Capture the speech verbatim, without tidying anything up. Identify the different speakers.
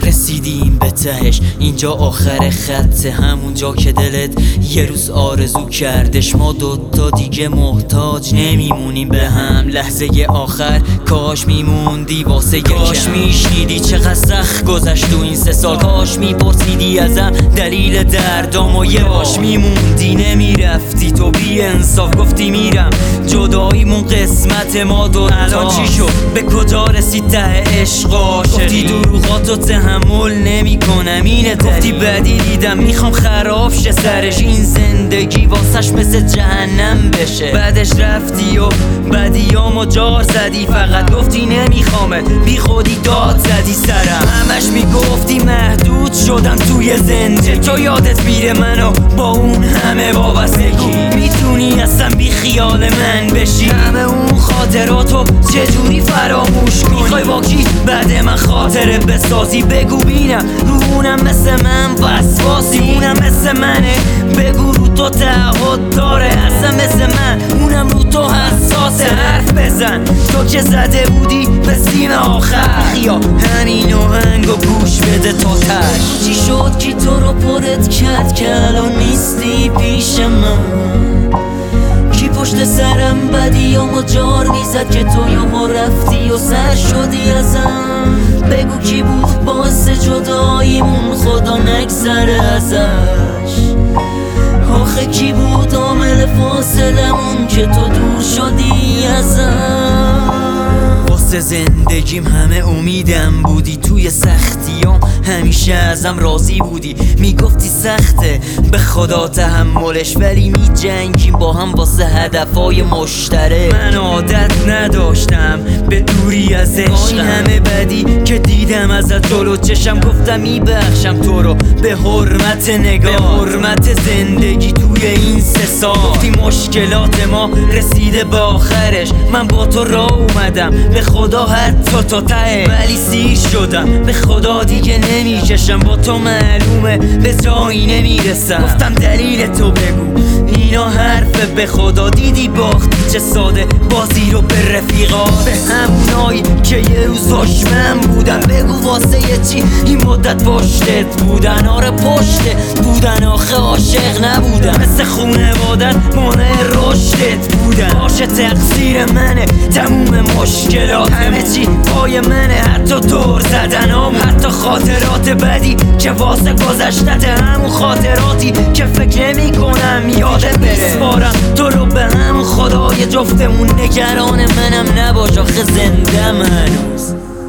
Speaker 1: رسیدیم به تهش، اینجا آخر خط، همون جا که دلت یه روز آرزو کردش. ما دوتا دیگه محتاج نمیمونیم به هم، لحظه آخر کاش میموندی واسه یکم. کاش میشنیدی چقدر سخت گذشت تو این سه سال، کاش میپرسیدی ازم دلیل دردام و یه باش میموندی نمیرفتی. تو بی انصاف گفتی میرم، جداییمون قسمت ما دو. الان چی شد؟ به کجا رسید ته عشقاش؟ گفتی دروغاتو تحمل نمی کنم، اینه گفتی بدی دیدم میخوام خراب شه سرش، این زندگی واسش مثل جهنم بشه. بعدش رفتی و بدیامو جار زدی، فقط گفتی نمیخوامت، بی خودی داد زدی سرم. همش میگفتی محدود شدم توی زنده، تو یادت میره منو با اون همه وابستگی میتونی اصلا بی خیال من بشی؟ همه اون خاطراتو چجوری فراموش کنی؟ میخوای با کی بعد من خاطره بسازی؟ بگو بینم رو اونم مثل من وسواسی، اونم مثل منه بگو رو تو تعهد داره، اصلا مثل من اونم رو تو حساسه. حرف بزن تو که زده بودی به سیم آخر، خیا همین آهنگو گوش بده تا تش. چی شد که تو رو پرت کرد که الان نیستی پیش من؟ کی پشت سرم بدیامو جار میزد که تو یهو رفتی و سر شدی ازم؟ بگو کی بود باعث جداییمون خدا نگذره ازش؟ آخه کی بود عامل فاصلمون که تو دور شدی ازم؟ واسه زندگیم همه امیدم بودی، توی سختیام همیشه ازم راضی بودی. میگفتی سخته به خدا تحملش، ولی می جنگیم با هم واسه هدفای مشترک. من عادت نداشتم به دوری از عشقم، این همه بدی که دیدم ازت جلو چشم، گفتم میبخشم تو رو به حرمت نگاه، به حرمت زندگی توی این سه سال. گفتی مشکلات ما رسیده به آخرش، من با تو راه اومدم به خدا حتی تا ته، ولی سیر شدم به خدا دیگه نمیکشم، با تو معلومه به جایی نمیرسم. گفتم دلیل تو بگو، اینا حرفه به خدا دیدی باختی چه ساده بازی رو به رفیقا، به همونایی که یه روز دشمن بودن. بگو واسه یه چی این مدت پشتت بودن؟ آره پشتت بودن، آخه عاشق نبودن، مثل خونوادت مانع رشدت بودن. باشه تقصیر منه تموم مشکلات، همه چی پای منه، حتی دور زدنام، حتی خاطرات بدی که واسه گذشتت، همون خاطراتی که فکر نمی کنم یادت بره. سپارم تو رو به همون خدای جفتمون، نگران منم نباش آخه زندم هنوز.